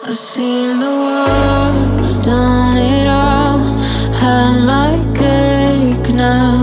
I've seen the world, done it all, had my cake now.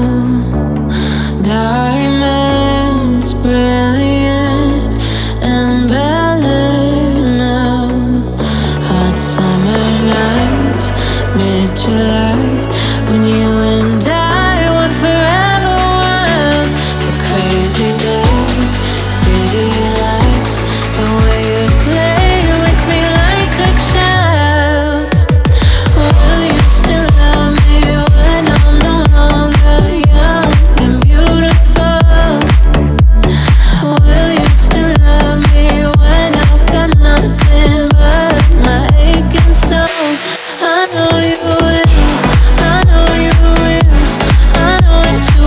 Diamonds brilliant and better now. Hot summer nights, mid-July, when you and I were forever wild. The crazy days, city lights, the way you'd play with me like a child. Will you still love me when I'm no longer young and beautiful? Will you still love me when I've got nothing but my aching soul? I know you will, I know you will, I know that you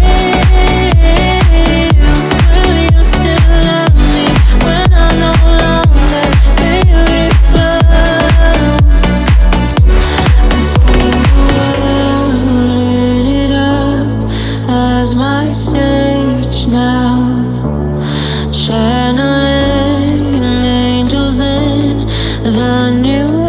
will. Will you still love me when I'm no longer beautiful? I've seen the world lit it up as my stage now, channeling angels in the new